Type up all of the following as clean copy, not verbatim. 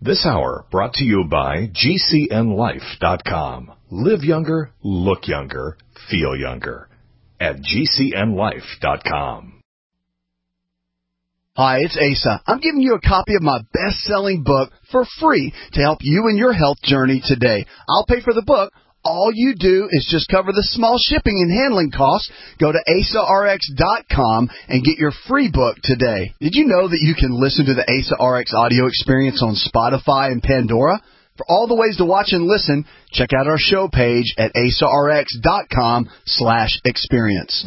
This hour brought to you by GCNLife.com. Live younger, look younger, feel younger. At GCNLife.com. Hi, it's Asa. I'm giving you a copy of my best-selling book for free to help you in your health journey today. I'll pay for the book. All you do is just cover the small shipping and handling costs. Go to AsaRx.com and get your free book today. Did you know that you can listen to the Asa RX audio experience on Spotify and Pandora? For all the ways to watch and listen, check out our show page at AsaRx.com/experience.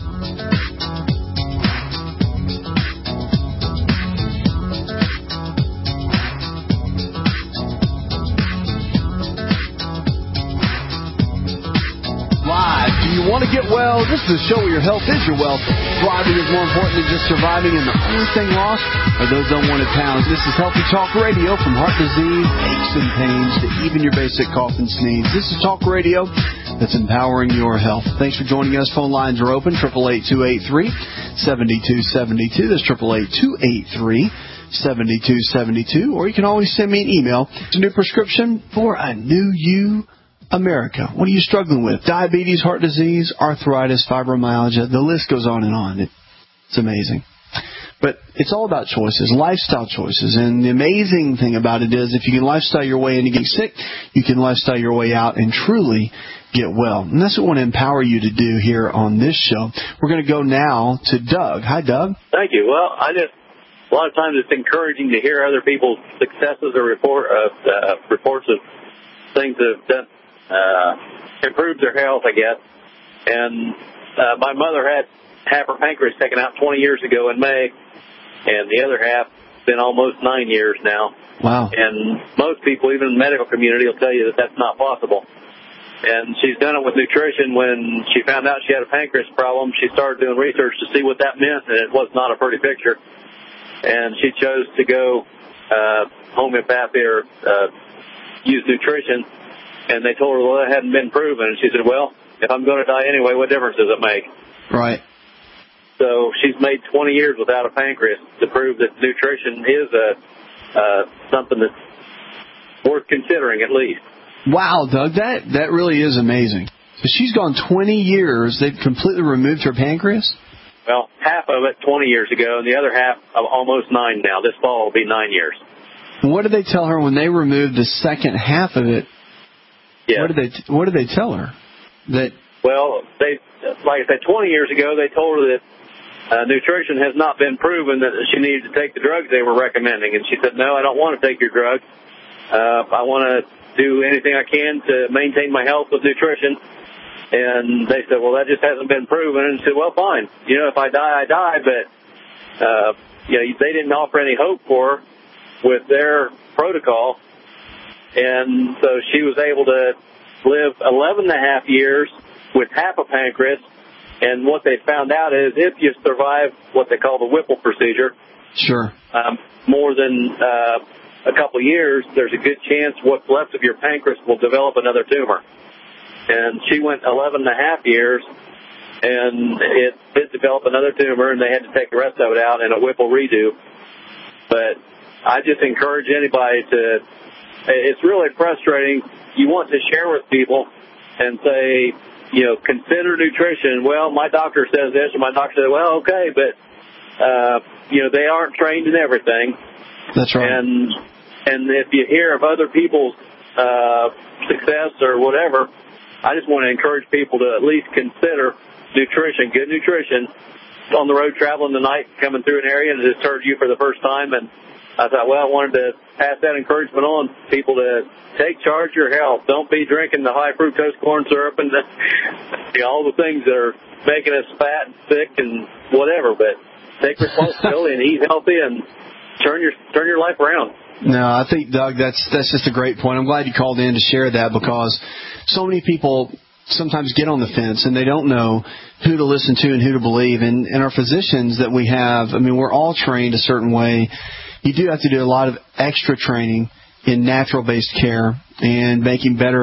Do you want to get well? This is a show where your health is your wealth. Thriving is more important than just surviving, and the only thing lost are those unwanted pounds. This is Healthy Talk Radio, from heart disease, aches and pains, to even your basic cough and sneeze. This is Talk Radio that's empowering your health. Thanks for joining us. Phone lines are open, 888-283-7272. That's 888-283-7272. Or you can always send me an email. It's a new prescription for a new you, America. What are you struggling with? Diabetes, heart disease, arthritis, fibromyalgia. The list goes on and on. It's amazing. But it's all about choices, lifestyle choices. And the amazing thing about it is if you can lifestyle your way into getting sick, you can lifestyle your way out and truly get well. And that's what we want to empower you to do here on this show. We're going to go now to Doug. Hi, Doug. Thank you. Well, a lot of times it's encouraging to hear other people's successes or reports of things that have done improved their health, I guess. And my mother had half her pancreas taken out 20 years ago in May, and the other half been almost 9 years now. Wow. And most people, even in the medical community, will tell you that that's not possible. And she's done it with nutrition. When she found out she had a pancreas problem, she started doing research to see what that meant, and it was not a pretty picture. And she chose to go homeopathy or use nutrition. And they told her, well, that hadn't been proven. And she said, well, if I'm going to die anyway, what difference does it make? Right. So she's made 20 years without a pancreas to prove that nutrition is something that's worth considering at least. Wow, Doug, that really is amazing. So she's gone 20 years. They've completely removed her pancreas? Well, half of it 20 years ago, and the other half almost 9 now. This fall will be 9 years. And what did they tell her when they removed the second half of it? Yeah. What did they tell her? Well, like I said, 20 years ago, they told her that nutrition has not been proven, that she needed to take the drugs they were recommending. And she said, no, I don't want to take your drugs. I want to do anything I can to maintain my health with nutrition. And they said, well, that just hasn't been proven. And she said, well, fine. If I die, I die. But, they didn't offer any hope for her with their protocol. And so she was able to live 11 and a half years with half a pancreas. And what they found out is if you survive what they call the Whipple procedure, sure, more than a couple of years, there's a good chance what's left of your pancreas will develop another tumor. And she went 11 and a half years, and it did develop another tumor, and they had to take the rest of it out in a Whipple redo. But I just encourage anybody to... It's really frustrating. You want to share with people and say, consider nutrition. Well, my doctor says this, and my doctor says, well, okay, but, they aren't trained in everything. That's right. And if you hear of other people's success or whatever, I just want to encourage people to at least consider nutrition, good nutrition, on the road traveling tonight, coming through an area and it just heard you for the first time. And I thought, well, I wanted to pass that encouragement on to people to take charge of your health. Don't be drinking the high fructose corn syrup and all the things that are making us fat and sick and whatever. But take responsibility and eat healthy and turn your life around. No, I think, Doug, that's just a great point. I'm glad you called in to share that, because so many people sometimes get on the fence and they don't know who to listen to and who to believe. And our physicians that we have, we're all trained a certain way. You do have to do a lot of extra training in natural-based care and making better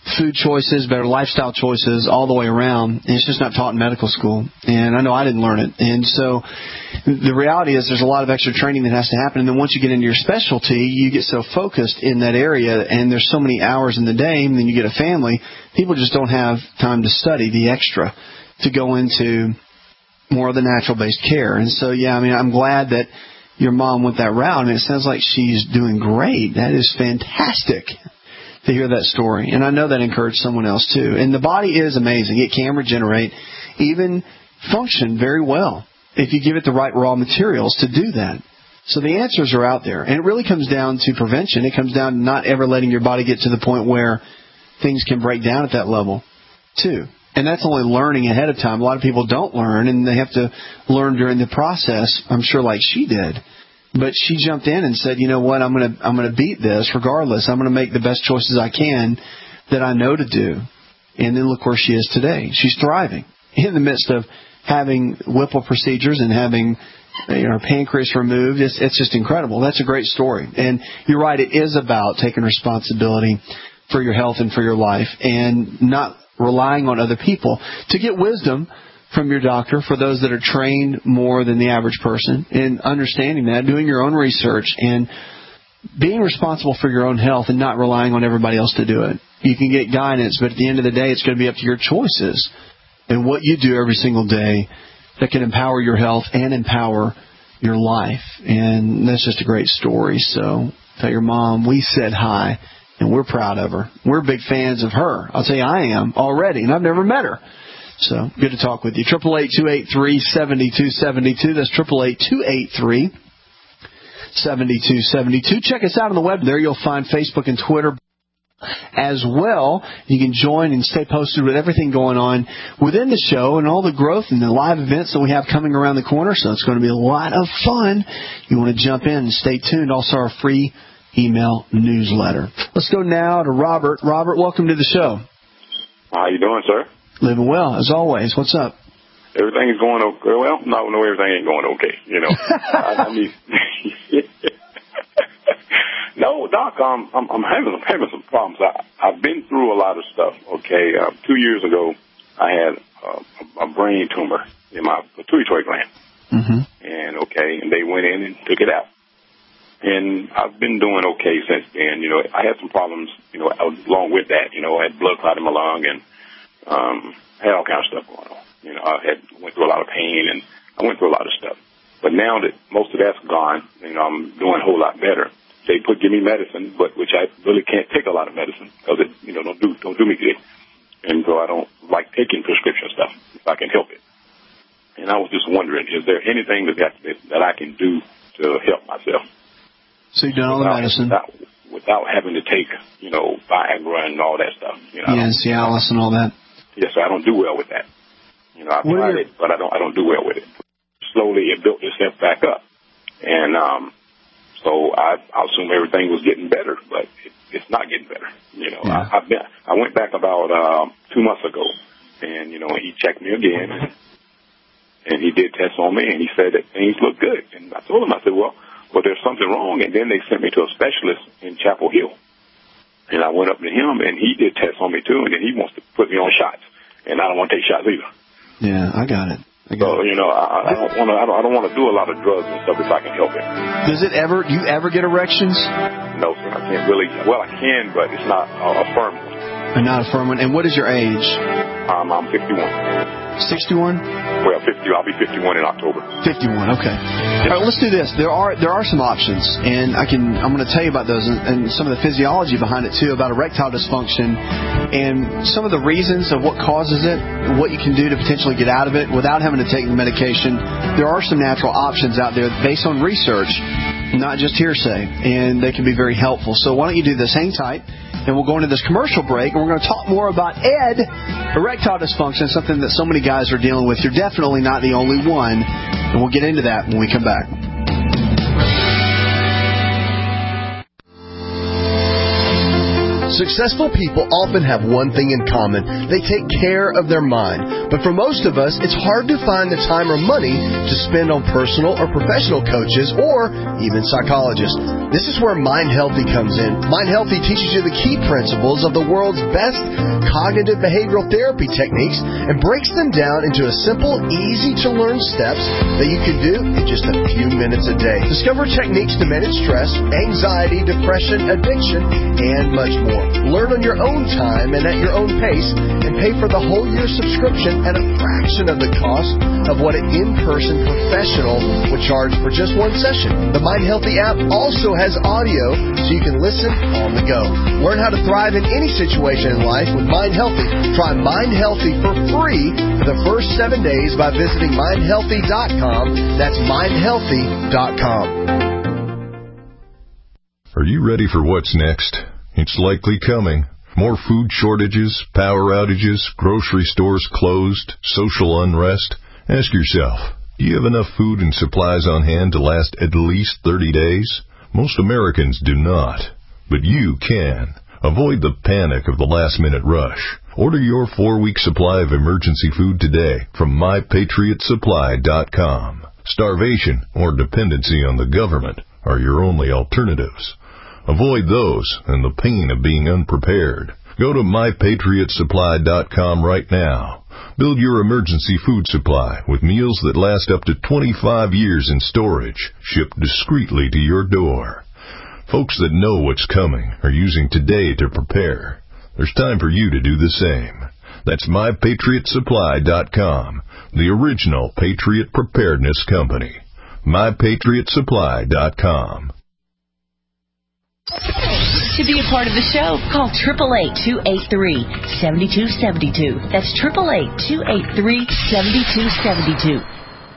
food choices, better lifestyle choices all the way around. And it's just not taught in medical school. And I know I didn't learn it. And so the reality is there's a lot of extra training that has to happen. And then once you get into your specialty, you get so focused in that area, and there's so many hours in the day, and then you get a family, people just don't have time to study the extra to go into more of the natural-based care. And so, yeah, I mean, I'm glad that your mom went that route. I mean, it sounds like she's doing great. That is fantastic to hear that story. And I know that encouraged someone else, too. And the body is amazing. It can regenerate, even function very well if you give it the right raw materials to do that. So the answers are out there. And it really comes down to prevention. It comes down to not ever letting your body get to the point where things can break down at that level, too. And that's only learning ahead of time. A lot of people don't learn, and they have to learn during the process, I'm sure, like she did. But she jumped in and said, you know what, I'm gonna beat this regardless. I'm going to make the best choices I can that I know to do. And then look where she is today. She's thriving in the midst of having Whipple procedures and having her pancreas removed. It's just incredible. That's a great story. And you're right, it is about taking responsibility for your health and for your life and not relying on other people to get wisdom from your doctor, for those that are trained more than the average person, and understanding that, doing your own research, and being responsible for your own health and not relying on everybody else to do it. You can get guidance, but at the end of the day, it's going to be up to your choices and what you do every single day that can empower your health and empower your life. And that's just a great story. So tell your mom we said hi. And we're proud of her. We're big fans of her. I'll tell you, I am already, and I've never met her. So good to talk with you. 888-283-7272. That's 888-283-7272. Check us out on the web. There you'll find Facebook and Twitter as well. You can join and stay posted with everything going on within the show and all the growth and the live events that we have coming around the corner. So it's going to be a lot of fun. You want to jump in and stay tuned. Also, our free email newsletter. Let's go now to Robert. Robert, welcome to the show. How you doing, sir? Living well, as always. What's up? Everything is going okay. Well, no, everything ain't going okay. You know, I mean, no, Doc. I'm having some problems. I've been through a lot of stuff. Okay, 2 years ago, I had a brain tumor in my pituitary gland, and they went in and took it out. And I've been doing okay since then. You know, I had some problems, along with that. You know, I had blood clot in my lung and had all kinds of stuff going on. You know, went through a lot of pain and I went through a lot of stuff. But now that most of that's gone, I'm doing a whole lot better. They give me medicine, which I really can't take a lot of medicine because it, don't do me good. And so I don't like taking prescription stuff if I can help it. And I was just wondering, is there anything that I can do to help myself? So you've done all the medicine without having to take, Viagra and all that stuff. Cialis and all that. Yes, I don't do well with that. I've tried it, but I don't do well with it. Slowly, it built itself back up, and so I assumed everything was getting better, but it's not getting better. I went back about 2 months ago, and he checked me again, and he did tests on me, and he said that things look good. And I told him, I said, well, there's something wrong. And then they sent me to a specialist in Chapel Hill. And I went up to him, and he did tests on me, too. And then he wants to put me on shots. And I don't want to take shots either. Yeah, I got it. I don't want to do a lot of drugs and stuff if I can help it. Do you ever get erections? No, sir. I can't really. Well, I can, but it's not a firm one. Not a firm one. And what is your age? I'm 51. 61? Well, 50. I'll be 51 in October. 51. Okay. All right. Let's do this. There are some options, and I'm going to tell you about those and some of the physiology behind it too, about erectile dysfunction and some of the reasons of what causes it, what you can do to potentially get out of it without having to take the medication. There are some natural options out there based on research, not just hearsay, and they can be very helpful. So why don't you do this? Hang tight. And we'll go into this commercial break, and we're going to talk more about erectile dysfunction, something that so many guys are dealing with. You're definitely not the only one, and we'll get into that when we come back. Successful people often have one thing in common. They take care of their mind. But for most of us, it's hard to find the time or money to spend on personal or professional coaches or even psychologists. This is where Mind Healthy comes in. Mind Healthy teaches you the key principles of the world's best cognitive behavioral therapy techniques and breaks them down into a simple, easy-to-learn steps that you can do in just a few minutes a day. Discover techniques to manage stress, anxiety, depression, addiction, and much more. Learn on your own time and at your own pace, and pay for the whole year subscription at a fraction of the cost of what an in-person professional would charge for just one session. The Mind Healthy app also has audio so you can listen on the go. Learn how to thrive in any situation in life with Mind Healthy. Try Mind Healthy for free for the first 7 days by visiting mindhealthy.com. That's mindhealthy.com. Are you ready for what's next? It's likely coming. More food shortages, power outages, grocery stores closed, social unrest. Ask yourself, do you have enough food and supplies on hand to last at least 30 days? Most Americans do not, but you can. Avoid the panic of the last-minute rush. Order your 4-week supply of emergency food today from MyPatriotSupply.com. Starvation or dependency on the government are your only alternatives. Avoid those and the pain of being unprepared. Go to MyPatriotSupply.com right now. Build your emergency food supply with meals that last up to 25 years in storage, shipped discreetly to your door. Folks that know what's coming are using today to prepare. There's time for you to do the same. That's MyPatriotSupply.com, the original Patriot Preparedness Company. MyPatriotSupply.com. To be a part of the show, call 888-283-7272. That's 888-283-7272.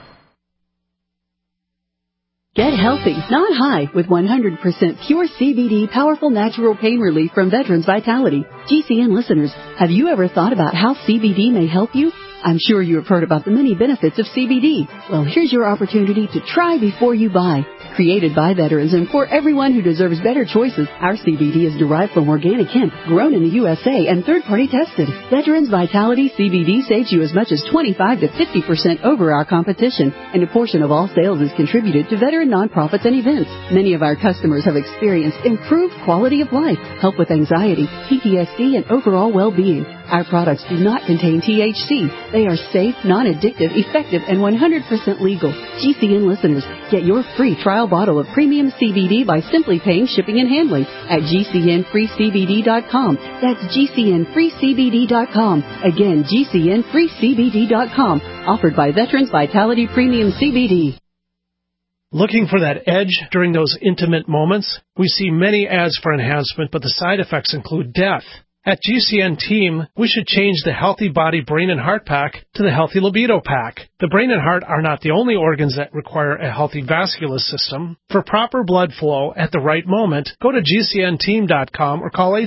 Get healthy, not high, with 100% pure CBD powerful natural pain relief from Veterans Vitality. GCN listeners, have you ever thought about how CBD may help you? I'm sure you have heard about the many benefits of CBD. Well, here's your opportunity to try before you buy. Created by veterans and for everyone who deserves better choices, our CBD is derived from organic hemp, grown in the USA, and third-party tested. Veterans Vitality CBD saves you as much as 25 to 50% over our competition, and a portion of all sales is contributed to veteran nonprofits and events. Many of our customers have experienced improved quality of life, help with anxiety, PTSD, and overall well-being. Our products do not contain THC. They are safe, non-addictive, effective, and 100% legal. GCN listeners, get your free trial bottle of premium CBD by simply paying shipping and handling at GCNFreeCBD.com. That's GCNFreeCBD.com. Again, GCNFreeCBD.com. Offered by Veterans Vitality Premium CBD. Looking for that edge during those intimate moments? We see many ads for enhancement, but the side effects include death. At GCN Team, we should change the Healthy Body, Brain, and Heart Pack to the Healthy Libido Pack. The brain and heart are not the only organs that require a healthy vascular system. For proper blood flow at the right moment, go to GCNteam.com or call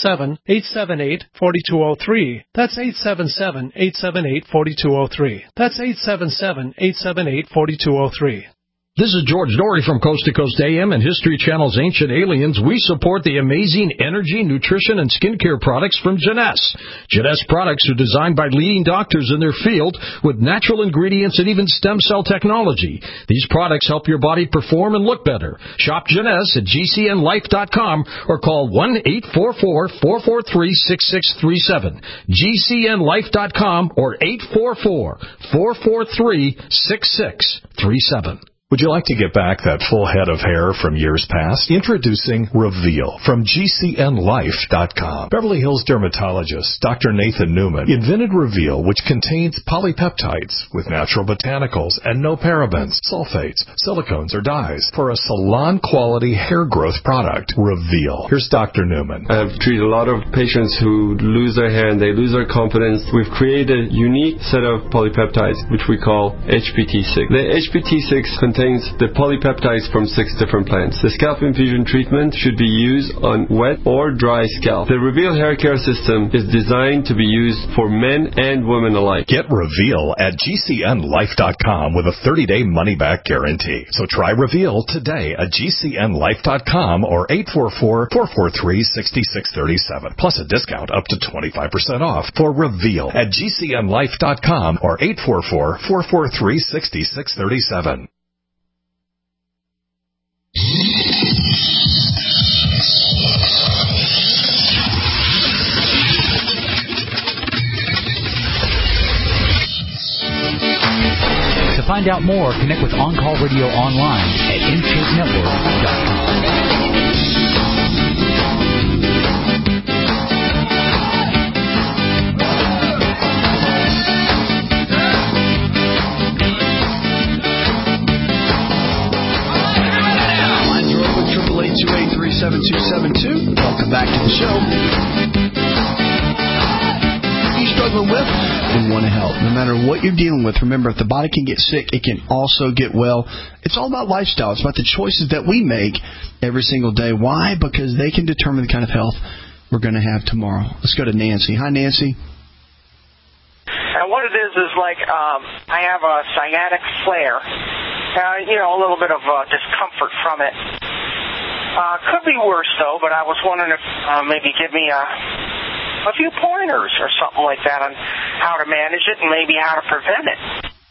877-878-4203. That's 877-878-4203. That's 877-878-4203. This is George Dory from Coast to Coast AM and History Channel's Ancient Aliens. We support the amazing energy, nutrition, and skincare products from Jeunesse. Jeunesse products are designed by leading doctors in their field with natural ingredients and even stem cell technology. These products help your body perform and look better. Shop Jeunesse at GCNLife.com or call 1-844-443-6637. GCNLife.com or 844-443-6637. Would you like to get back that full head of hair from years past? Introducing Reveal from GCNLife.com. Beverly Hills dermatologist Dr. Nathan Newman invented Reveal, which contains polypeptides with natural botanicals and no parabens, sulfates, silicones, or dyes for a salon-quality hair growth product. Reveal. Here's Dr. Newman. I've treated a lot of patients who lose their hair and they lose their confidence. We've created a unique set of polypeptides, which we call HPT6. The HPT6 contains contains the polypeptides from 6 different plants. The scalp infusion treatment should be used on wet or dry scalp. The Reveal hair care system is designed to be used for men and women alike. Get Reveal at GCNlife.com with a 30-day money-back guarantee. So try Reveal today at GCNlife.com or 844-443-6637. Plus a discount up to 25% off for Reveal at GCNlife.com or 844-443-6637. To find out more, connect with On Call Radio online at InShapeNetwork.com. Lines are open, 888-283-7272. Welcome back to the show. What are you struggling with? We want to help. No matter what you're dealing with, remember, if the body can get sick, it can also get well. It's all about lifestyle. It's about the choices that we make every single day. Why? Because they can determine the kind of health we're going to have tomorrow. Let's go to Nancy. Hi, Nancy. What it is like I have a sciatic flare. A little bit of discomfort from it. Could be worse, though, but I was wondering if maybe give me a few pointers or something like that on how to manage it and maybe how to prevent it.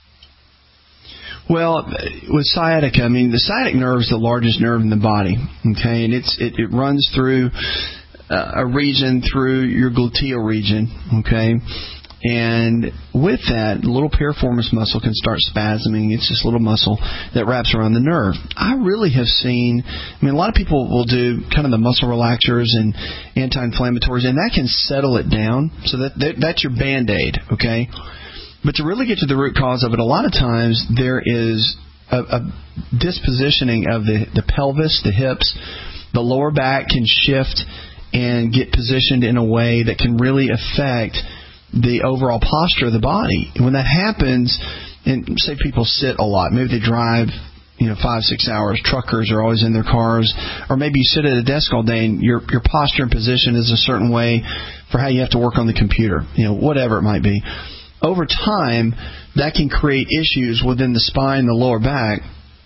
Well, with sciatica, I mean, the sciatic nerve is the largest nerve in the body, okay, and it runs through a region through your gluteal region, okay, and with that, the little piriformis muscle can start spasming. It's this little muscle that wraps around the nerve. I really have seen, a lot of people will do kind of the muscle relaxers and anti-inflammatories, and that can settle it down, so that's your Band-Aid, okay? But to really get to the root cause of it, a lot of times there is a dispositioning of the pelvis, the hips. The lower back can shift and get positioned in a way that can really affect the overall posture of the body. And when that happens, and say people sit a lot, maybe they drive 5-6 hours, truckers are always in their cars, or maybe you sit at a desk all day and your posture and position is a certain way for how you have to work on the computer, whatever it might be. Over time, that can create issues within the spine, the lower back,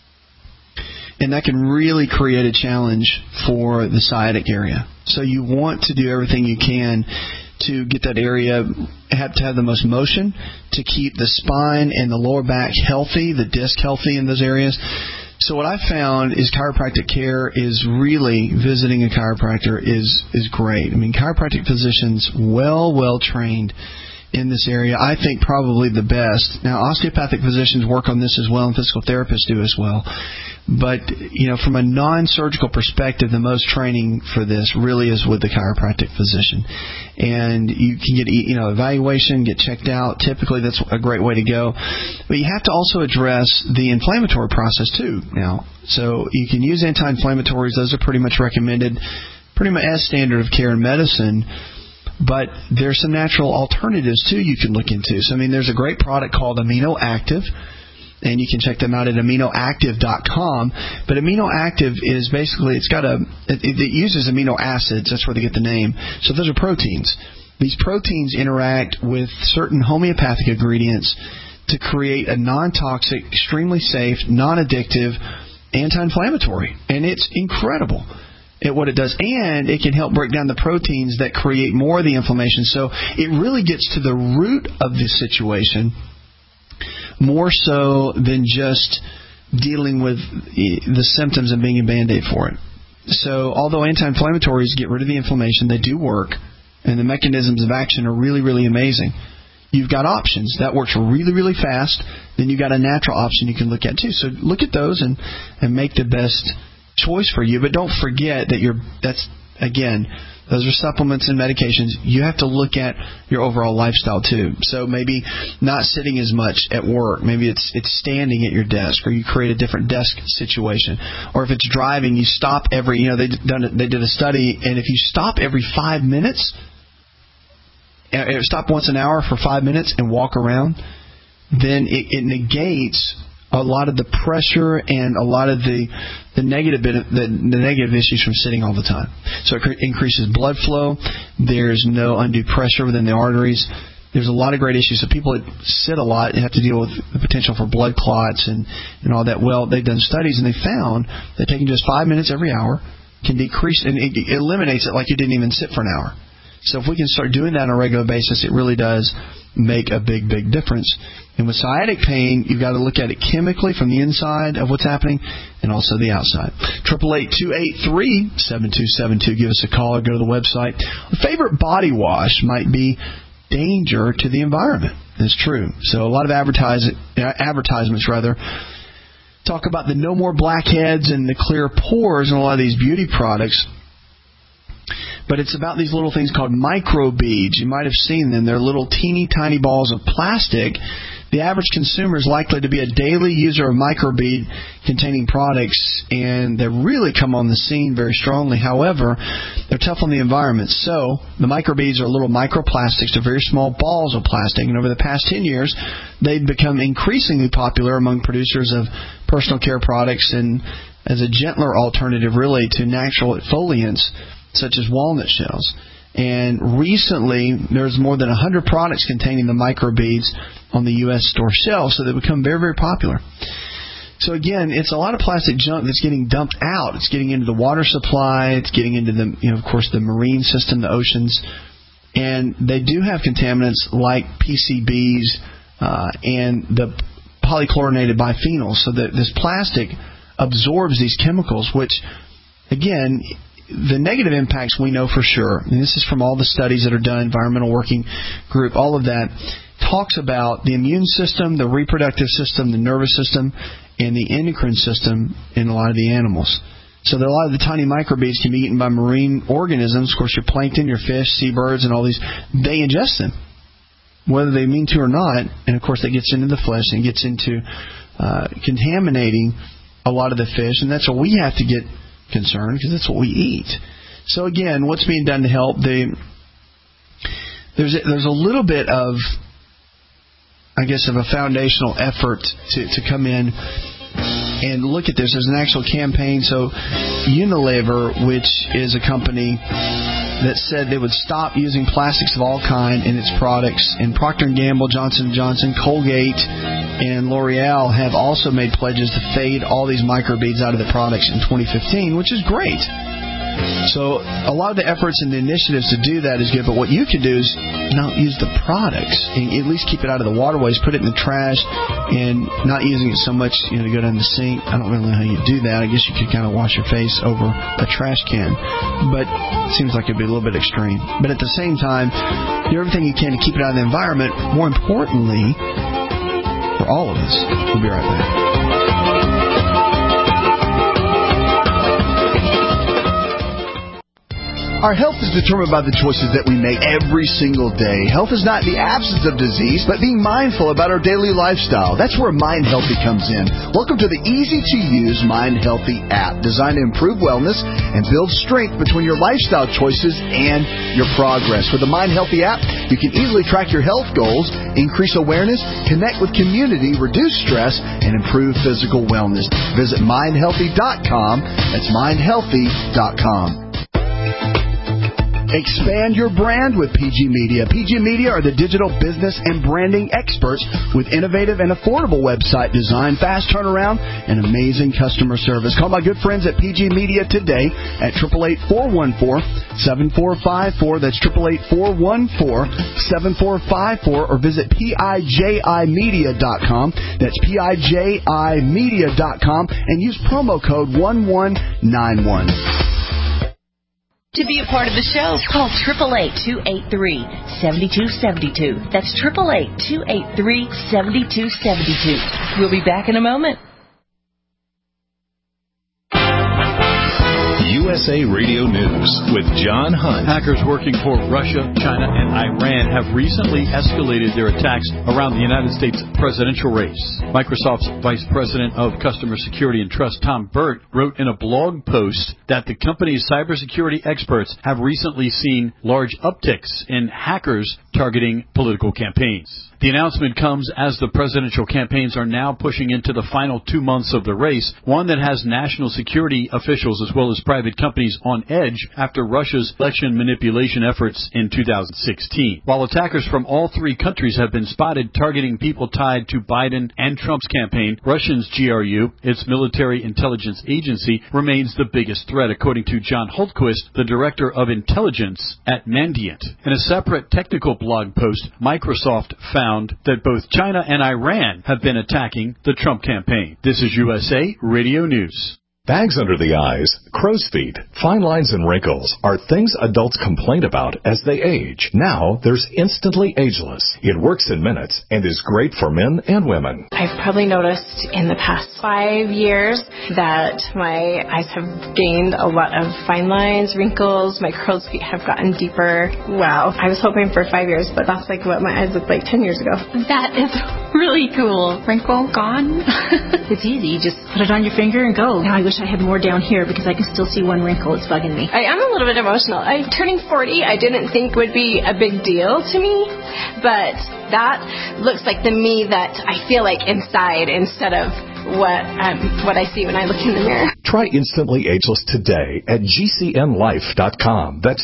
and that can really create a challenge for the sciatic area. So you want to do everything you can to get that area, have to have the most motion, to keep the spine and the lower back healthy, the disc healthy in those areas. So what I found is chiropractic care is really, visiting a chiropractor is great. Chiropractic physicians well trained in this area. I think probably the best. Now, osteopathic physicians work on this as well, and physical therapists do as well. But, from a non-surgical perspective, the most training for this really is with the chiropractic physician. And you can get, evaluation, get checked out. Typically, that's a great way to go. But you have to also address the inflammatory process, too, now. So you can use anti-inflammatories. Those are pretty much recommended, pretty much as standard of care in medicine. But there's some natural alternatives, too, you can look into. So, there's a great product called Amino Active, and you can check them out at aminoactive.com. But Amino Active is basically, it uses amino acids. That's where they get the name. So those are proteins. These proteins interact with certain homeopathic ingredients to create a non-toxic, extremely safe, non-addictive anti-inflammatory. And it's incredible at what it does, and it can help break down the proteins that create more of the inflammation. So it really gets to the root of the situation, more so than just dealing with the symptoms and being a Band-Aid for it. So although anti-inflammatories get rid of the inflammation, they do work, and the mechanisms of action are really, really amazing. You've got options. That works really, really fast. Then you've got a natural option you can look at, too. So look at those and make the best choice for you. But don't forget that those are supplements and medications. You have to look at your overall lifestyle, too. So maybe not sitting as much at work. Maybe it's standing at your desk, or you create a different desk situation. Or if it's driving, you stop every, they did a study, and if you stop every 5 minutes, stop once an hour for 5 minutes and walk around, then it negates a lot of the pressure and a lot of the negative issues from sitting all the time. So it increases blood flow. There's no undue pressure within the arteries. There's a lot of great issues. So people that sit a lot have to deal with the potential for blood clots and all that. Well, they've done studies and they found that taking just 5 minutes every hour can decrease, and it eliminates it like you didn't even sit for an hour. So if we can start doing that on a regular basis, it really does make a big, big difference. And with sciatic pain, you've got to look at it chemically from the inside of what's happening and also the outside. 888-283-7272. Give us a call or go to the website. A favorite body wash might be danger to the environment. It's true. So a lot of advertisements talk about the no more blackheads and the clear pores in a lot of these beauty products. But it's about these little things called microbeads. You might have seen them. They're little teeny tiny balls of plastic. The average consumer is likely to be a daily user of microbead containing products, and they really come on the scene very strongly. However, they're tough on the environment. So the microbeads are little microplastics. They're very small balls of plastic, and over the past 10 years, they've become increasingly popular among producers of personal care products and as a gentler alternative really to natural exfoliants such as walnut shells. And recently, there's more than 100 products containing the microbeads on the U.S. store shelves, so they've become very, very popular. So again, it's a lot of plastic junk that's getting dumped out. It's getting into the water supply. It's getting into the, of course, the marine system, the oceans. And they do have contaminants like PCBs and the polychlorinated biphenyls. So that this plastic absorbs these chemicals, which, again, the negative impacts we know for sure, and this is from all the studies that are done, Environmental Working Group, all of that, talks about the immune system, the reproductive system, the nervous system, and the endocrine system in a lot of the animals. So that a lot of the tiny microbeads can be eaten by marine organisms. Of course, your plankton, your fish, seabirds, and all these, they ingest them, whether they mean to or not. And, of course, that gets into the flesh and gets into contaminating a lot of the fish, and that's what we have to get concerned because that's what we eat. So again, what's being done to help? There's a little bit of, I guess, of a foundational effort to come in and look at this. There's an actual campaign. So Unilever, which is a company that said they would stop using plastics of all kind in its products, and Procter & Gamble, Johnson & Johnson, Colgate, and L'Oreal have also made pledges to fade all these microbeads out of the products in 2015, which is great. So a lot of the efforts and the initiatives to do that is good, but what you can do is not use the products and at least keep it out of the waterways, put it in the trash, and not using it so much to go down the sink. I don't really know how you do that. I guess you could kind of wash your face over a trash can, but it seems like it'd be a little bit extreme. But at the same time, do everything you can to keep it out of the environment. More importantly, for all of us. We'll be right back. Our health is determined by the choices that we make every single day. Health is not the absence of disease, but being mindful about our daily lifestyle. That's where Mind Healthy comes in. Welcome to the easy-to-use Mind Healthy app, designed to improve wellness and build strength between your lifestyle choices and your progress. With the Mind Healthy app, you can easily track your health goals, increase awareness, connect with community, reduce stress, and improve physical wellness. Visit mindhealthy.com. That's mindhealthy.com. Expand your brand with PG Media. PG Media are the digital business and branding experts with innovative and affordable website design, fast turnaround, and amazing customer service. Call my good friends at PG Media today at 888-414-7454. That's 888-414-7454, or visit PIJImedia.com. That's PIJImedia.com, and use promo code 1191. To be a part of the show, call 888-283-7272. That's 888-283-7272. We'll be back in a moment. USA Radio News with John Hunt. Hackers working for Russia, China, and Iran have recently escalated their attacks around the United States presidential race. Microsoft's Vice President of Customer Security and Trust, Tom Burt, wrote in a blog post that the company's cybersecurity experts have recently seen large upticks in hackers targeting political campaigns. The announcement comes as the presidential campaigns are now pushing into the final 2 months of the race, one that has national security officials as well as private companies on edge after Russia's election manipulation efforts in 2016. While attackers from all three countries have been spotted targeting people tied to Biden and Trump's campaign, Russia's GRU, its military intelligence agency, remains the biggest threat, according to John Hultquist, the director of intelligence at Mandiant. In a separate technical blog post, Microsoft found that both China and Iran have been attacking the Trump campaign. This is USA Radio News. Bags under the eyes, crow's feet, fine lines and wrinkles are things adults complain about as they age. Now there's Instantly Ageless. It works in minutes and is great for men and women. I've probably noticed in the past 5 years that my eyes have gained a lot of fine lines, wrinkles, my crow's feet have gotten deeper. Wow. I was hoping for 5 years, but that's like what my eyes looked like 10 years ago. That is really cool. Wrinkle gone. It's easy. You just put it on your finger and go. Now I wish I had more down here because I can still see one wrinkle. It's bugging me. I am a little bit emotional. I'm turning 40. I didn't think would be a big deal to me, but that looks like the me that I feel like inside instead of what I see when I look in the mirror. Try Instantly Ageless today at GCNLife.com. That's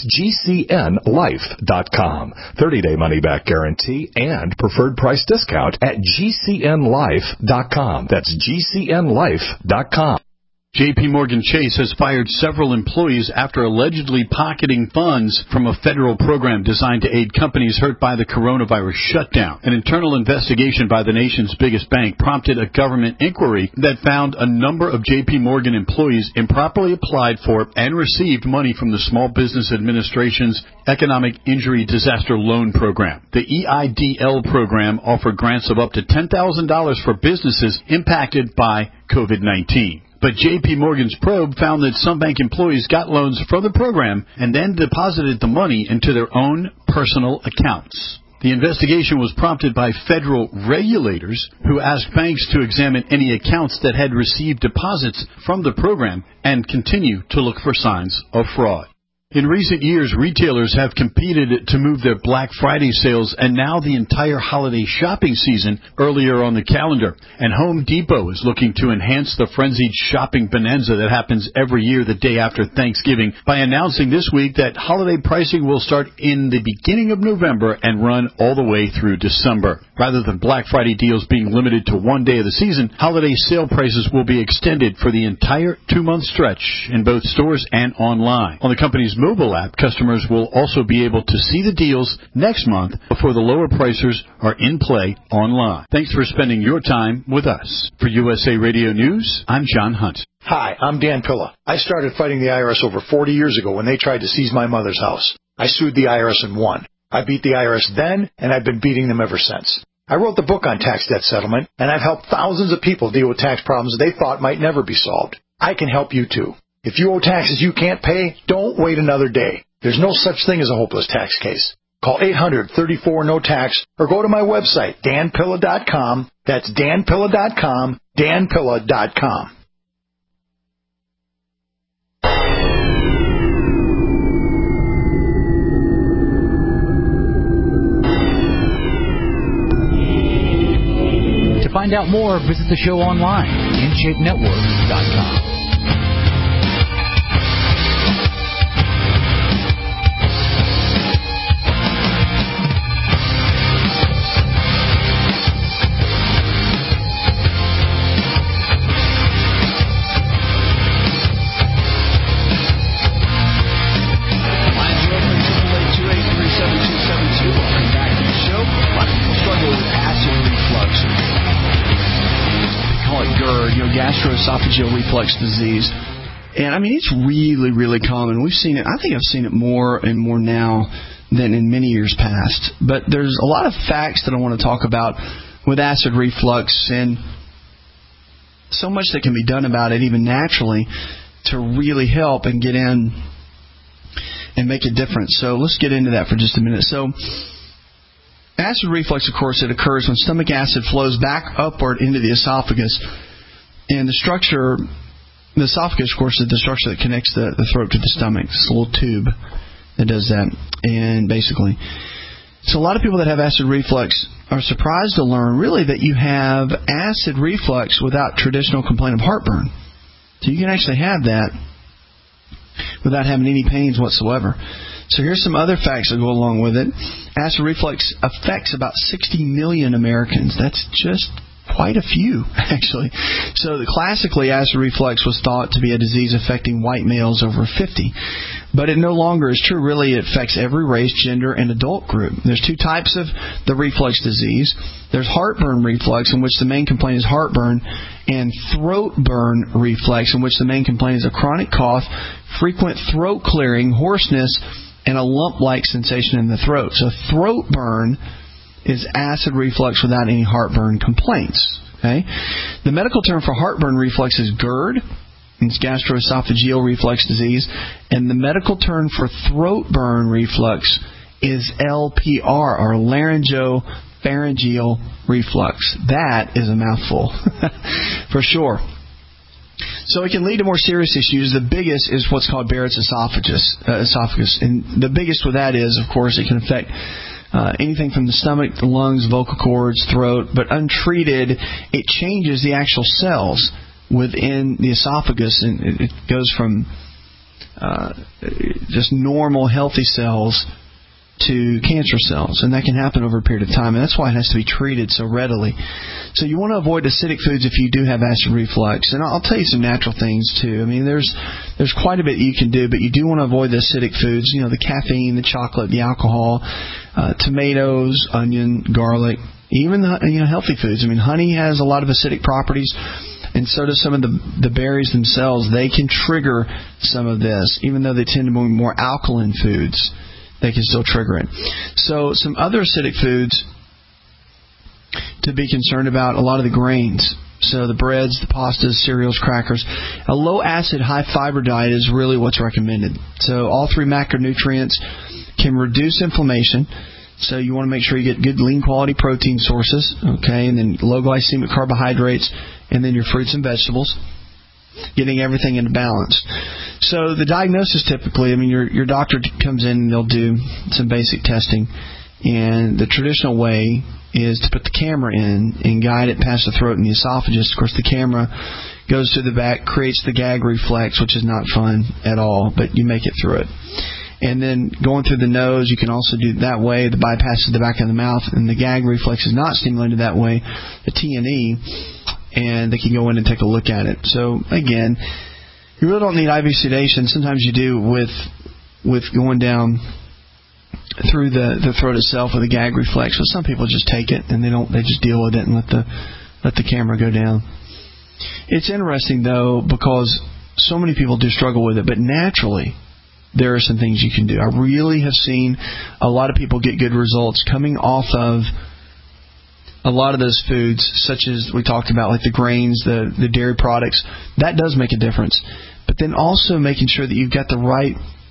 GCNLife.com. 30-day money-back guarantee and preferred price discount at GCNLife.com. That's GCNLife.com. J.P. Morgan Chase has fired several employees after allegedly pocketing funds from a federal program designed to aid companies hurt by the coronavirus shutdown. An internal investigation by the nation's biggest bank prompted a government inquiry that found a number of J.P. Morgan employees improperly applied for and received money from the Small Business Administration's Economic Injury Disaster Loan Program. The EIDL program offered grants of up to $10,000 for businesses impacted by COVID-19. But J.P. Morgan's probe found that some bank employees got loans from the program and then deposited the money into their own personal accounts. The investigation was prompted by federal regulators who asked banks to examine any accounts that had received deposits from the program and continue to look for signs of fraud. In recent years, retailers have competed to move their Black Friday sales and now the entire holiday shopping season earlier on the calendar. And Home Depot is looking to enhance the frenzied shopping bonanza that happens every year the day after Thanksgiving by announcing this week that holiday pricing will start in the beginning of November and run all the way through December. Rather than Black Friday deals being limited to one day of the season, holiday sale prices will be extended for the entire 2-month stretch in both stores and online. On the company's mobile app, customers will also be able to see the deals next month before the lower prices are in play online. Thanks for spending your time with us. For USA Radio News, I'm John Hunt. Hi, I'm Dan Pilla. I started fighting the IRS over 40 years ago when they tried to seize my mother's house. I sued the IRS and won. I beat the IRS then, and I've been beating them ever since. I wrote the book on tax debt settlement, and I've helped thousands of people deal with tax problems they thought might never be solved. I can help you too. If you owe taxes you can't pay, don't wait another day. There's no such thing as a hopeless tax case. Call 800-34-NO-TAX or go to my website, danpilla.com. That's danpilla.com, danpilla.com. To find out more, visit the show online, InShapeNetwork.com. Gastroesophageal reflux disease. And I mean, it's really, really common. We've seen it. I think I've seen it more and more now than in many years past. But there's a lot of facts that I want to talk about with acid reflux and so much that can be done about it, even naturally, to really help and get in and make a difference. So let's get into that for just a minute. So acid reflux, of course, it occurs when stomach acid flows back upward into the esophagus. And the esophagus, of course, is the structure that connects the throat to the stomach. It's a little tube that does that. And basically, So a lot of people that have acid reflux are surprised to learn really that you have acid reflux without traditional complaint of heartburn. So you can actually have that without having any pains whatsoever. So here's some other facts that go along with it. Acid reflux affects about 60 million Americans. That's just quite a few, actually. So classically, acid reflux was thought to be a disease affecting white males over 50. But it no longer is true. Really, it affects every race, gender, and adult group. There's two types of the reflux disease. There's heartburn reflux, in which the main complaint is heartburn, and throat burn reflux, in which the main complaint is a chronic cough, frequent throat clearing, hoarseness, and a lump-like sensation in the throat. So throat burn is acid reflux without any heartburn complaints. Okay? The medical term for heartburn reflux is GERD. It's gastroesophageal reflux disease. And the medical term for throat burn reflux is LPR, or laryngopharyngeal reflux. That is a mouthful, for sure. So it can lead to more serious issues. The biggest is what's called Barrett's esophagus. And the biggest with that is, of course, it can affect anything from the stomach, the lungs, vocal cords, throat. But untreated, it changes the actual cells within the esophagus, and it goes from just normal, healthy cells to cancer cells, and that can happen over a period of time, and that's why it has to be treated so readily. So you want to avoid acidic foods if you do have acid reflux, and I'll tell you some natural things too. I mean, there's quite a bit you can do, but you do want to avoid the acidic foods. You know, the caffeine, the chocolate, the alcohol, tomatoes, onion, garlic, even the healthy foods. I mean, honey has a lot of acidic properties, and so does some of the berries themselves. They can trigger some of this, even though they tend to be more alkaline foods. They can still trigger it. So some other acidic foods to be concerned about, a lot of the grains. So the breads, the pastas, cereals, crackers. A low-acid, high-fiber diet is really what's recommended. So all three macronutrients can reduce inflammation. So you want to make sure you get good, lean-quality protein sources, okay, and then low-glycemic carbohydrates, and then your fruits and vegetables. Getting everything into balance. So the diagnosis typically, I mean, your doctor comes in and they'll do some basic testing, and the traditional way is to put the camera in and guide it past the throat and the esophagus. Of course, the camera goes to the back, creates the gag reflex, which is not fun at all, but you make it through it. And then going through the nose, you can also do that way. The bypass is the back of the mouth, and the gag reflex is not stimulated that way, the T&E. And they can go in and take a look at it. So, again, you really don't need IV sedation. Sometimes you do with going down through the throat itself with a gag reflex. But some people just take it and they just deal with it and let the camera go down. It's interesting, though, because so many people do struggle with it. But naturally, there are some things you can do. I really have seen a lot of people get good results coming off of a lot of those foods, such as we talked about, like the grains, the dairy products. That does make a difference. But then also making sure that you've got the right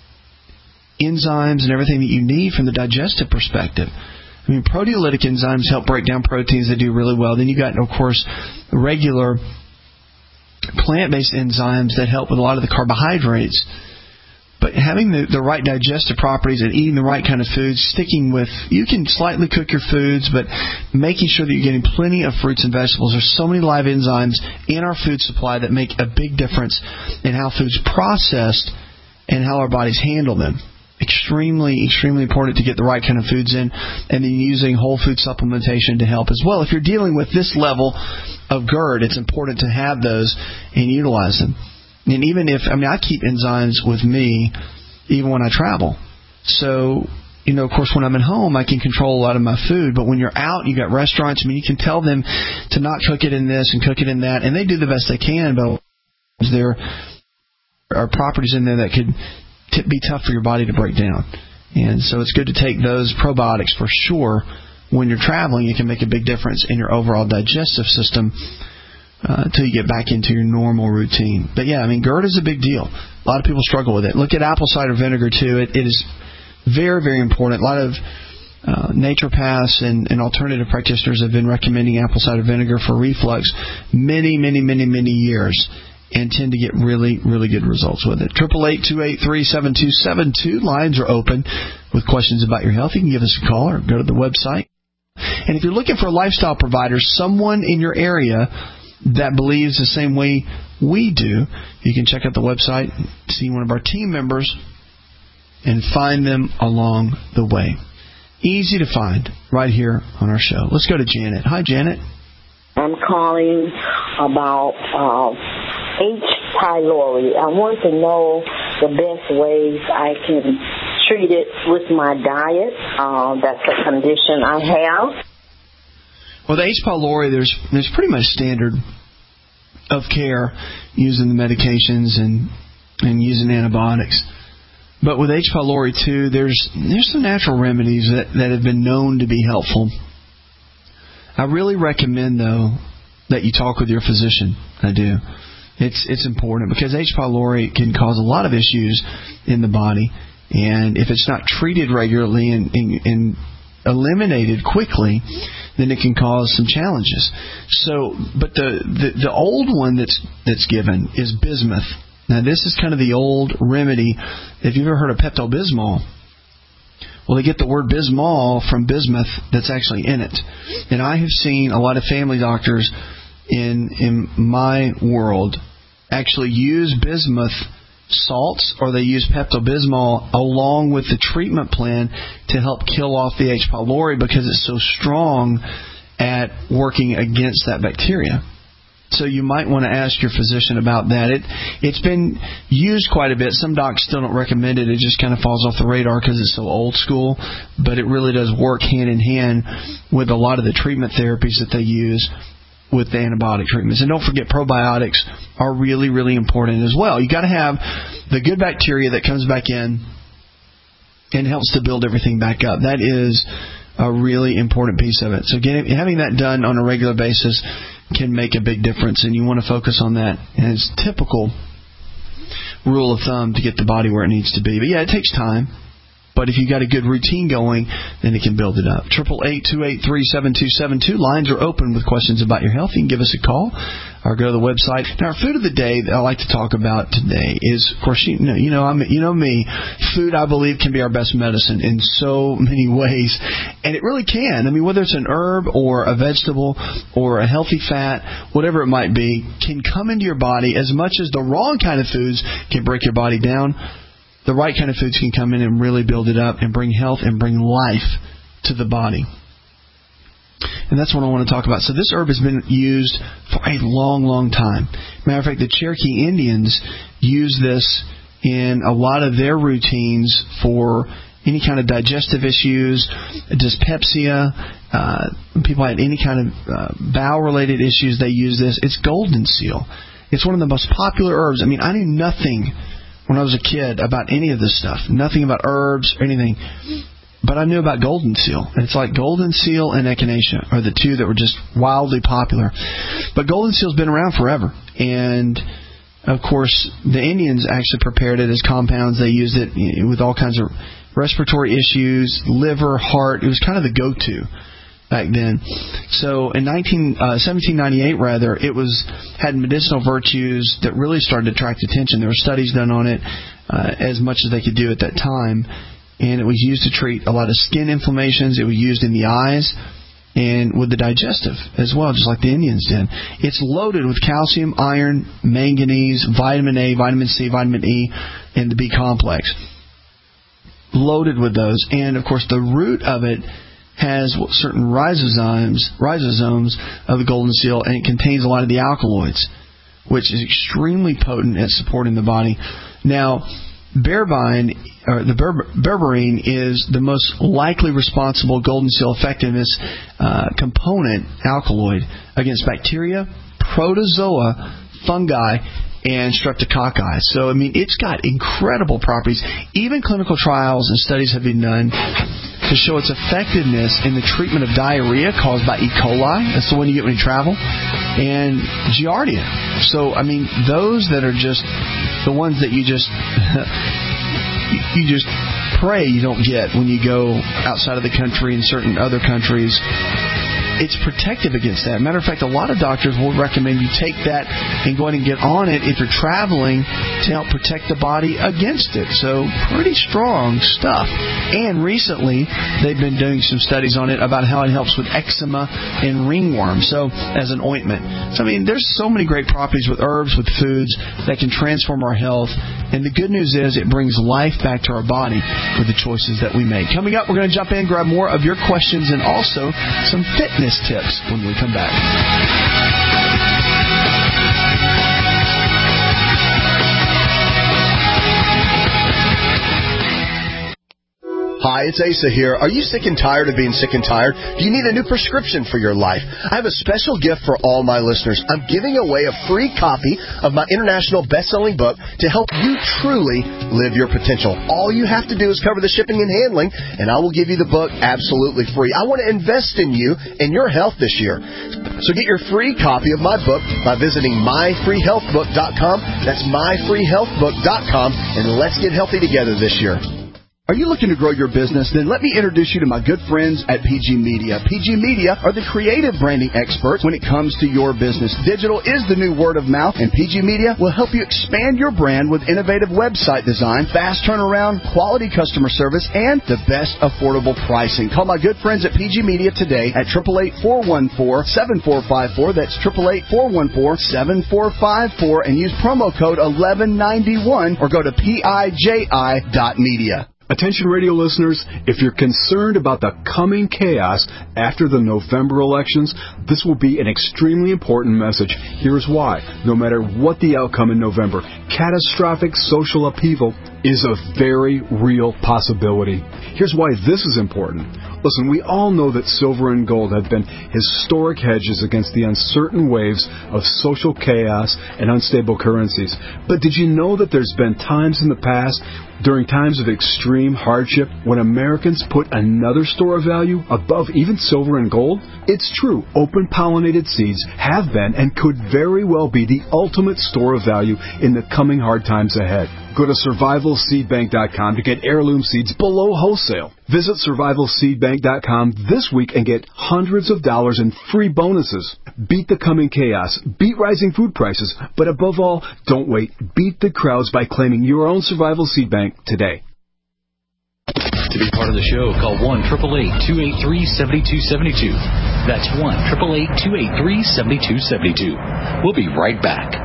enzymes and everything that you need from the digestive perspective. I mean, proteolytic enzymes help break down proteins. They do really well. Then you got, of course, regular plant-based enzymes that help with a lot of the carbohydrates. But having the right digestive properties and eating the right kind of foods, sticking with, you can slightly cook your foods, but making sure that you're getting plenty of fruits and vegetables. There's so many live enzymes in our food supply that make a big difference in how food's processed and how our bodies handle them. Extremely, extremely important to get the right kind of foods in, and then using whole food supplementation to help as well. If you're dealing with this level of GERD, it's important to have those and utilize them. And even if, I keep enzymes with me even when I travel. So, of course, when I'm at home, I can control a lot of my food. But when you're out, you got restaurants, you can tell them to not cook it in this and cook it in that. And they do the best they can, but there are properties in there that could be tough for your body to break down. And so it's good to take those probiotics for sure. When you're traveling, it can make a big difference in your overall digestive system until you get back into your normal routine. But yeah, GERD is a big deal. A lot of people struggle with it. Look at apple cider vinegar too. It is very, very important. A lot of naturopaths and alternative practitioners have been recommending apple cider vinegar for reflux many, many, many, many years. and tend to get really, really good results with it. 888-283-7272. Lines are open with questions about your health. You can give us a call or go to the website. And if you're looking for a lifestyle provider, someone in your area that believes the same way we do, you can check out the website, see one of our team members, and find them along the way. Easy to find right here on our show. Let's go to Janet. Hi, Janet. I'm calling about H. pylori. I want to know the best ways I can treat it with my diet. That's a condition I have. Well, the H. pylori, there's pretty much standard of care using the medications and using antibiotics. But with H. pylori too, there's some natural remedies that have been known to be helpful. I really recommend, though, that you talk with your physician. I do. It's important because H. pylori can cause a lot of issues in the body, and if it's not treated regularly and eliminated quickly, then it can cause some challenges. So, but the old one that's given is bismuth. Now, this is kind of the old remedy. If you've ever heard of Pepto-Bismol, well, they get the word Bismol from bismuth that's actually in it. And I have seen a lot of family doctors in my world actually use bismuth salts, or they use Pepto-Bismol along with the treatment plan to help kill off the H. pylori because it's so strong at working against that bacteria. So you might want to ask your physician about that. It's been used quite a bit. Some docs still don't recommend it. It just kind of falls off the radar because it's so old school. But it really does work hand in hand with a lot of the treatment therapies that they use with the antibiotic treatments. And don't forget, probiotics are really, really important as well. You got to have the good bacteria that comes back in and helps to build everything back up. That is a really important piece of it. So having that done on a regular basis can make a big difference, and you want to focus on that. And it's typical rule of thumb to get the body where it needs to be. But yeah, it takes time. But if you got a good routine going, then it can build it up. 888-283-7272. Lines are open with questions about your health. You can give us a call or go to the website. Now, our food of the day that I like to talk about today is, of course, you know me. Food, I believe, can be our best medicine in so many ways, and it really can. I mean, whether it's an herb or a vegetable or a healthy fat, whatever it might be, can come into your body as much as the wrong kind of foods can break your body down. The right kind of foods can come in and really build it up and bring health and bring life to the body. And that's what I want to talk about. So this herb has been used for a long, long time. Matter of fact, the Cherokee Indians use this in a lot of their routines for any kind of digestive issues, dyspepsia, people had any kind of bowel-related issues, they use this. It's golden seal. It's one of the most popular herbs. I mean, I knew nothing when I was a kid about any of this stuff. Nothing about herbs or anything. But I knew about golden seal. And it's like golden seal and echinacea are the two that were just wildly popular. But golden seal's been around forever. And, of course, the Indians actually prepared it as compounds. They used it with all kinds of respiratory issues, liver, heart. It was kind of the go-to back then. So in 1798, it had medicinal virtues that really started to attract attention. There were studies done on it as much as they could do at that time. And it was used to treat a lot of skin inflammations. It was used in the eyes and with the digestive as well, just like the Indians did. It's loaded with calcium, iron, manganese, vitamin A, vitamin C, vitamin E, and the B complex. Loaded with those. And, of course, the root of it has certain rhizosomes of the golden seal, and it contains a lot of the alkaloids, which is extremely potent at supporting the body. Now, berberine is the most likely responsible golden seal effectiveness component alkaloid against bacteria, protozoa, fungi, and streptococci. So, I mean, it's got incredible properties. Even clinical trials and studies have been done to show its effectiveness in the treatment of diarrhea caused by E. coli. That's the one you get when you travel. And giardia. So, I mean, those that are just the ones that you just pray you don't get when you go outside of the country and certain other countries. it's protective against that. Matter of fact, a lot of doctors will recommend you take that and go ahead and get on it if you're traveling to help protect the body against it. So pretty strong stuff. And recently, they've been doing some studies on it about how it helps with eczema and ringworm, so as an ointment. So, I mean, there's so many great properties with herbs, with foods that can transform our health. And the good news is it brings life back to our body with the choices that we make. Coming up, we're going to jump in, grab more of your questions, and also some fitness tips when we come back. Hi, it's Asa here. Are you sick and tired of being sick and tired? Do you need a new prescription for your life? I have a special gift for all my listeners. I'm giving away a free copy of my international best-selling book to help you truly live your potential. All you have to do is cover the shipping and handling, and I will give you the book absolutely free. I want to invest in you and your health this year. So get your free copy of my book by visiting myfreehealthbook.com. That's myfreehealthbook.com, and let's get healthy together this year. Are you looking to grow your business? Then let me introduce you to my good friends at PG Media. PG Media are the creative branding experts when it comes to your business. Digital is the new word of mouth, and PG Media will help you expand your brand with innovative website design, fast turnaround, quality customer service, and the best affordable pricing. Call my good friends at PG Media today at 888-414-7454. That's 888-414-7454, and use promo code 1191 or go to PIJI.media. Attention radio listeners, if you're concerned about the coming chaos after the November elections, this will be an extremely important message. Here's why. No matter what the outcome in November, catastrophic social upheaval is a very real possibility. Here's why this is important. Listen, we all know that silver and gold have been historic hedges against the uncertain waves of social chaos and unstable currencies. But did you know that there's been times in the past, during times of extreme hardship, when Americans put another store of value above even silver and gold? It's true, open-pollinated seeds have been and could very well be the ultimate store of value in the coming hard times ahead. Go to survivalseedbank.com to get heirloom seeds below wholesale. Visit survivalseedbank.com this week and get hundreds of dollars in free bonuses. Beat the coming chaos. Beat rising food prices. But above all, don't wait. Beat the crowds by claiming your own Survival Seed Bank today. To be part of the show, call 1-888-283-7272. That's 1-888-283-7272. We'll be right back.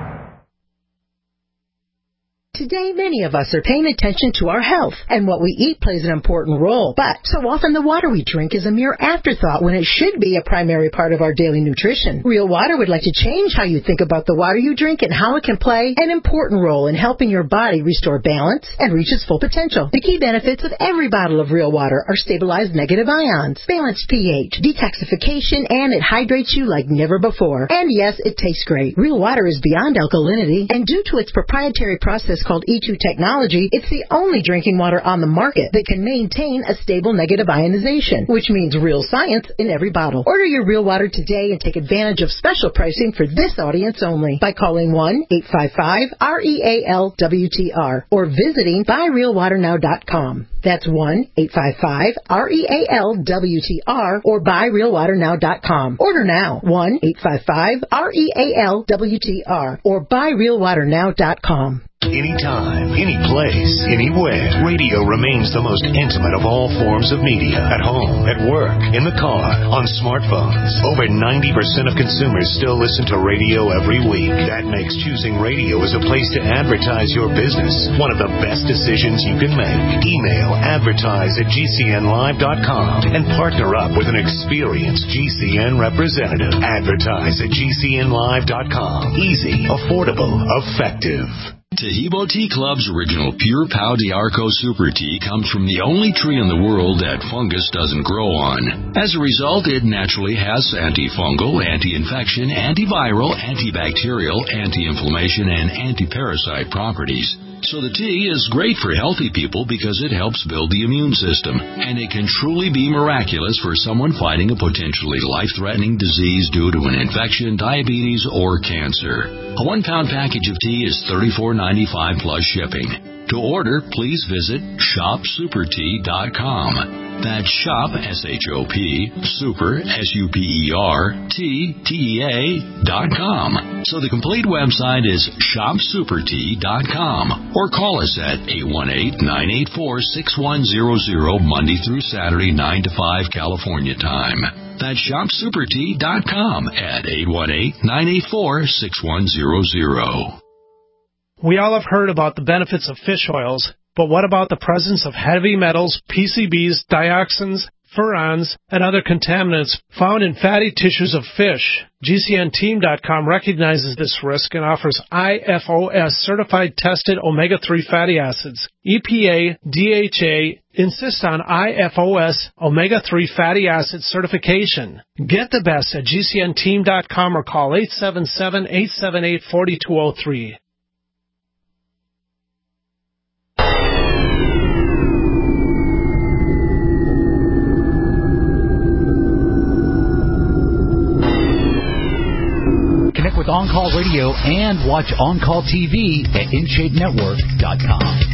Today, many of us are paying attention to our health, and what we eat plays an important role. But so often the water we drink is a mere afterthought when it should be a primary part of our daily nutrition. Real Water would like to change how you think about the water you drink and how it can play an important role in helping your body restore balance and reach its full potential. The key benefits of every bottle of Real Water are stabilized negative ions, balanced pH, detoxification, and it hydrates you like never before. And yes, it tastes great. Real Water is beyond alkalinity, and due to its proprietary process called E2 technology, it's the only drinking water on the market that can maintain a stable negative ionization, which means real science in every bottle. Order your Real Water today and take advantage of special pricing for this audience only by calling 1-855-REALWTR or visiting buyrealwaternow.com. That's 1-855-REALWTR or buyrealwaternow.com. Order now. 1-855-REALWTR or buyrealwaternow.com. Anytime, any place, anywhere, radio remains the most intimate of all forms of media. At home, at work, in the car, on smartphones. Over 90% of consumers still listen to radio every week. That makes choosing radio as a place to advertise your business one of the best decisions you can make. Email advertise@gcnlive.com and partner up with an experienced GCN representative. Advertise@gcnlive.com. Easy, affordable, effective. Taheebo Tea Club's original Pure Pau D'Arco Super Tea comes from the only tree in the world that fungus doesn't grow on. As a result, it naturally has antifungal, anti-infection, antiviral, antibacterial, anti-inflammation, and anti-parasite properties. So the tea is great for healthy people because it helps build the immune system, and it can truly be miraculous for someone fighting a potentially life-threatening disease due to an infection, diabetes, or cancer. A 1-pound package of tea is $34.95 plus shipping. To order, please visit shopsupertea.com. That's shop, S-H-O-P, super, SUPERTTEA.com. So the complete website is shopsupertea.com, or call us at 818-984-6100 Monday through Saturday, 9 to 5 California time. That's shopsupertea.com at 818-984-6100. We all have heard about the benefits of fish oils, but what about the presence of heavy metals, PCBs, dioxins, furans, and other contaminants found in fatty tissues of fish? GCNteam.com recognizes this risk and offers IFOS certified tested omega-3 fatty acids. EPA, DHA insist on IFOS omega-3 fatty acid certification. Get the best at GCNteam.com or call 877-878-4203. Connect with On Call Radio and watch On Call TV at InShapeNetwork.com.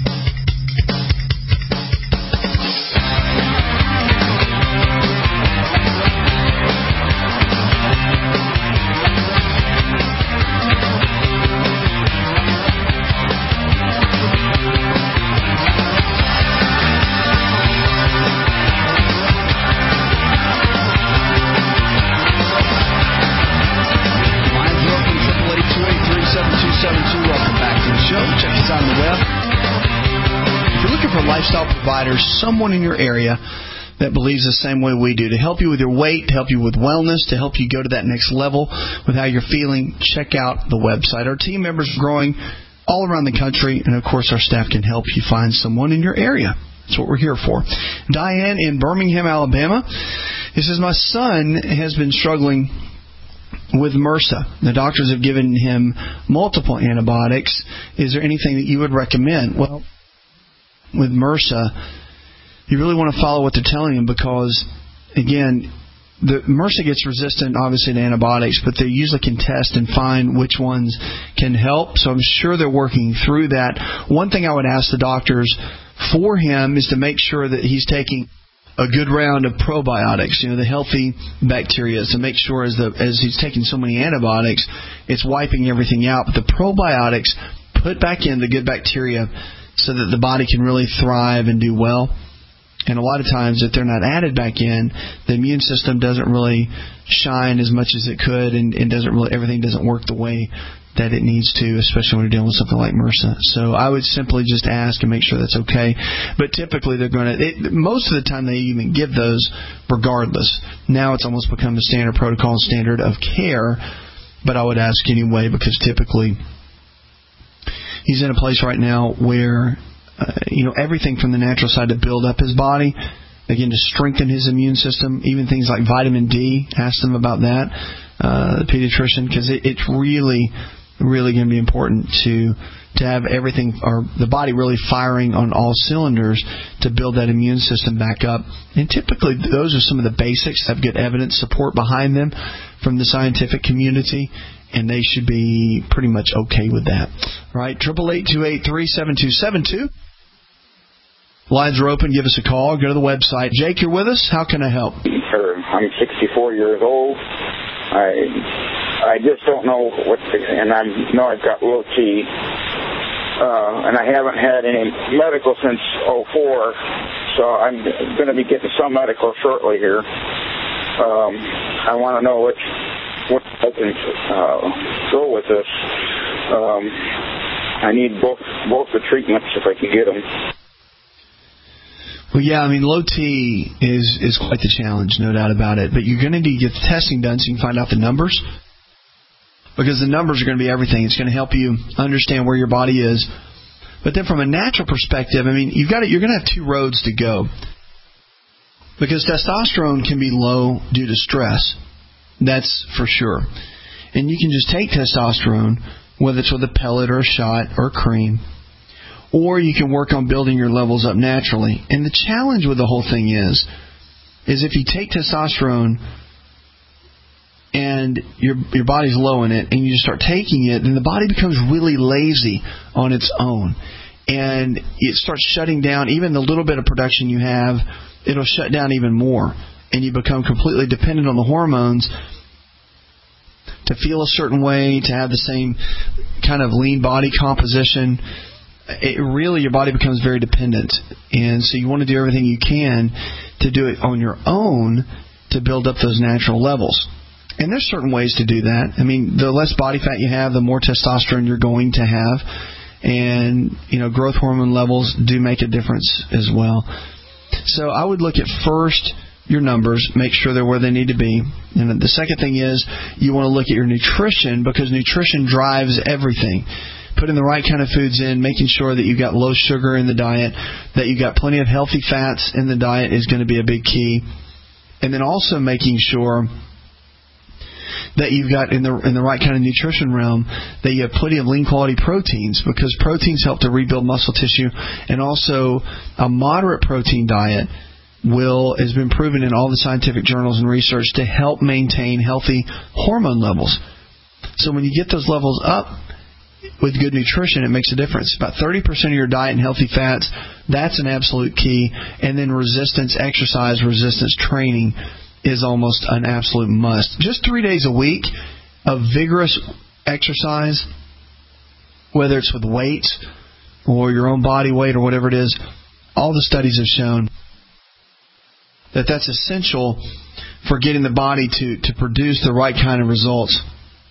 Lifestyle providers, someone in your area that believes the same way we do, to help you with your weight, to help you with wellness, to help you go to that next level with how you're feeling. Check out the website. Our team members are growing all around the country, and of course our staff can help you find someone in your area. That's what we're here for. Diane in Birmingham, Alabama. He says, my son has been struggling with MRSA. The doctors have given him multiple antibiotics. Is there anything that you would recommend? Well, with MRSA, you really want to follow what they're telling him because, again, the MRSA gets resistant, obviously, to antibiotics, but they usually can test and find which ones can help. So I'm sure they're working through that. One thing I would ask the doctors for him is to make sure that he's taking a good round of probiotics, the healthy bacteria, to make sure as he's taking so many antibiotics, it's wiping everything out. But the probiotics put back in the good bacteria so that the body can really thrive and do well. And a lot of times, if they're not added back in, the immune system doesn't really shine as much as it could, and everything doesn't work the way that it needs to, especially when you're dealing with something like MRSA. So I would simply just ask and make sure that's okay. But typically, most of the time they even give those regardless. Now it's almost become a standard protocol, standard of care. But I would ask anyway, because typically he's in a place right now where, everything from the natural side to build up his body, again, to strengthen his immune system, even things like vitamin D. Ask them about that, the pediatrician, because it's really, really going to be important to have everything, or the body really firing on all cylinders to build that immune system back up. And typically, those are some of the basics, have good evidence support behind them from the scientific community. And they should be pretty much okay with that. All right, 888-283-7272. Lines are open. Give us a call. Go to the website. Jake, you're with us. How can I help? Sure. I'm 64 years old. I just don't know and I know I've got low T. And I haven't had any medical since 2004, so I'm going to be getting some medical shortly here. I want to know what I can go with this. I need both the treatments if I can get them. Well, yeah, low T is quite the challenge, no doubt about it. But you're going to need to get the testing done so you can find out the numbers, because the numbers are going to be everything. It's going to help you understand where your body is. But then from a natural perspective, you're going to have two roads to go, because testosterone can be low due to stress. That's for sure. And you can just take testosterone, whether it's with a pellet or a shot or a cream, or you can work on building your levels up naturally. And the challenge with the whole thing is if you take testosterone and your body's low in it and you just start taking it, then the body becomes really lazy on its own. and it starts shutting down even the little bit of production you have. It'll shut down even more, and you become completely dependent on the hormones to feel a certain way, to have the same kind of lean body composition. Your body becomes very dependent, and so you want to do everything you can to do it on your own to build up those natural levels. And there's certain ways to do that. I mean, the less body fat you have, the more testosterone you're going to have, and growth hormone levels do make a difference as well. So I would look at first your numbers, make sure they're where they need to be. And the second thing is you want to look at your nutrition, because nutrition drives everything. Putting the right kind of foods in, making sure that you've got low sugar in the diet, that you've got plenty of healthy fats in the diet is going to be a big key. And then also making sure that you've got in the right kind of nutrition realm, that you have plenty of lean quality proteins, because proteins help to rebuild muscle tissue, and also a moderate protein diet has been proven in all the scientific journals and research to help maintain healthy hormone levels. So when you get those levels up with good nutrition, it makes a difference. About 30% of your diet and healthy fats, that's an absolute key. And then resistance exercise, resistance training is almost an absolute must. Just 3 days a week of vigorous exercise, whether it's with weights or your own body weight or whatever it is, all the studies have shown that that's essential for getting the body to produce the right kind of results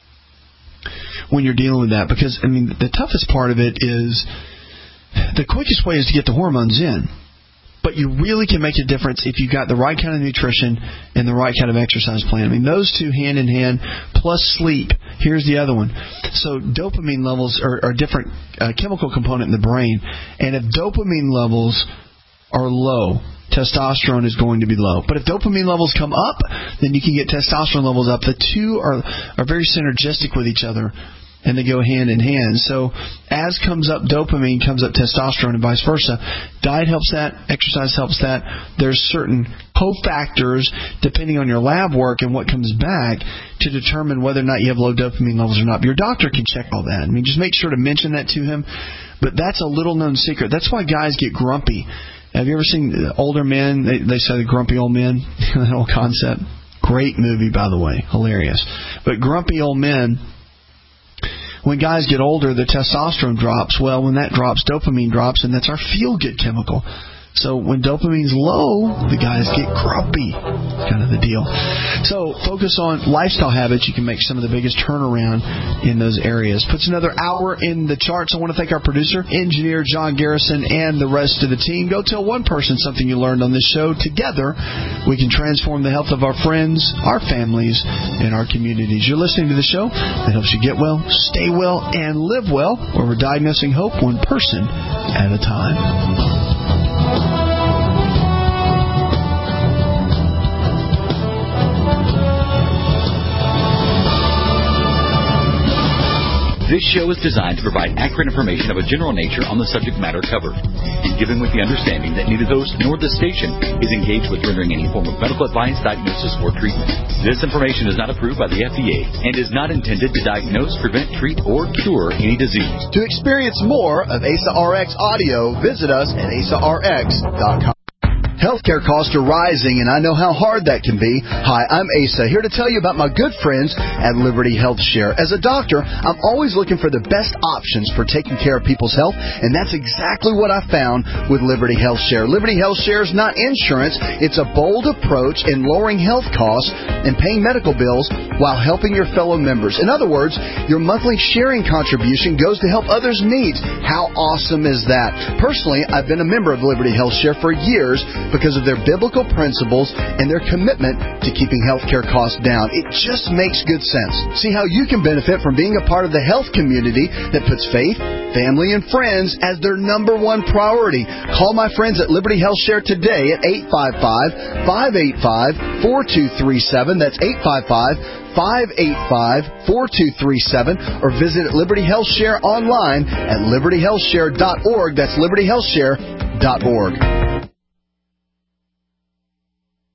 when you're dealing with that. Because, I mean, the toughest part of it is the quickest way is to get the hormones in. But you really can make a difference if you've got the right kind of nutrition and the right kind of exercise plan. I mean, those two hand in hand, plus sleep. Here's the other one. So dopamine levels are a different chemical component in the brain. And if dopamine levels are low, testosterone is going to be low. But if dopamine levels come up, then you can get testosterone levels up. The two are very synergistic with each other, and they go hand in hand. So as comes up dopamine, comes up testosterone, and vice versa. Diet helps that. Exercise helps that. There's certain cofactors, depending on your lab work and what comes back, to determine whether or not you have low dopamine levels or not. But your doctor can check all that. I mean, just make sure to mention that to him. But that's a little-known secret. That's why guys get grumpy. Have you ever seen older men? They say the grumpy old men, that whole concept. Great movie, by the way. Hilarious. But grumpy old men, when guys get older, the testosterone drops. Well, when that drops, dopamine drops, and that's our feel-good chemical. So when dopamine's low, the guys get grumpy. Kind of the deal. So focus on lifestyle habits. You can make some of the biggest turnaround in those areas. Puts another hour in the charts. I want to thank our producer, engineer John Garrison, and the rest of the team. Go tell one person something you learned on this show. Together, we can transform the health of our friends, our families, and our communities. You're listening to the show that helps you get well, stay well, and live well, where we're diagnosing hope one person at a time. This show is designed to provide accurate information of a general nature on the subject matter covered, given with the understanding that neither the host nor the station is engaged with rendering any form of medical advice, diagnosis, or treatment. This information is not approved by the FDA and is not intended to diagnose, prevent, treat, or cure any disease. To experience more of ASA RX audio, visit us at asarx.com. Healthcare costs are rising, and I know how hard that can be. Hi, I'm Asa, here to tell you about my good friends at Liberty Health Share. As a doctor, I'm always looking for the best options for taking care of people's health, and that's exactly what I found with Liberty Health Share. Liberty Health Share is not insurance. It's a bold approach in lowering health costs and paying medical bills while helping your fellow members. In other words, your monthly sharing contribution goes to help others' needs. How awesome is that? Personally, I've been a member of Liberty Health Share for years, because of their biblical principles and their commitment to keeping healthcare costs down. It just makes good sense. See how you can benefit from being a part of the health community that puts faith, family, and friends as their number one priority. Call my friends at Liberty Health Share today at 855-585-4237. That's 855-585-4237, or visit Liberty Health Share online at libertyhealthshare.org. That's libertyhealthshare.org.